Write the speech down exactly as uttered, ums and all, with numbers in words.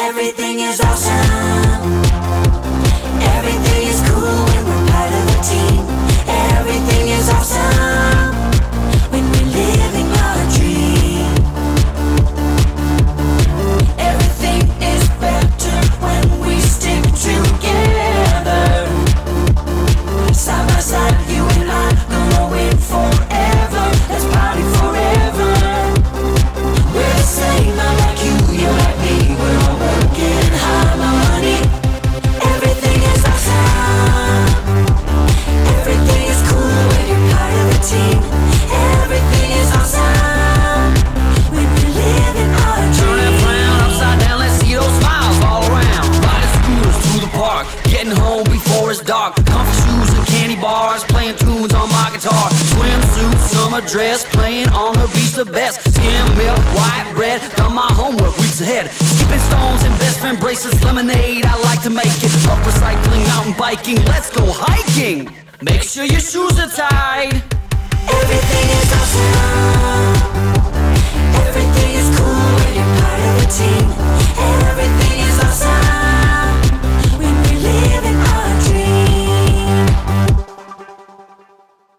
Everything is awesome. Everything is cool when we're part of a team. Everything is awesome when we're living our dream. Everything is better when we stick together. Side by side, you and I, gonna win forever. Let's party forever. We're the same, I'm like you, you're like me. We're all working hard, my money. Everything is awesome. Everything is cool when you're part of a team. Everything is awesome when we're living our dream. Turn that frown upside down, let's see those smiles all around. Riding scooters through the park, getting home before it's dark. Comfy shoes and candy bars, playing tunes on my guitar. Swimsuit, summer dress, playing on the beach the best. Skim milk, white bread, done my homework weeks ahead. Skipping stones and best friend bracelets, lemonade, I like to make it. Up recycling, mountain biking, let's go hiking. Make sure your shoes are tied. Everything is awesome.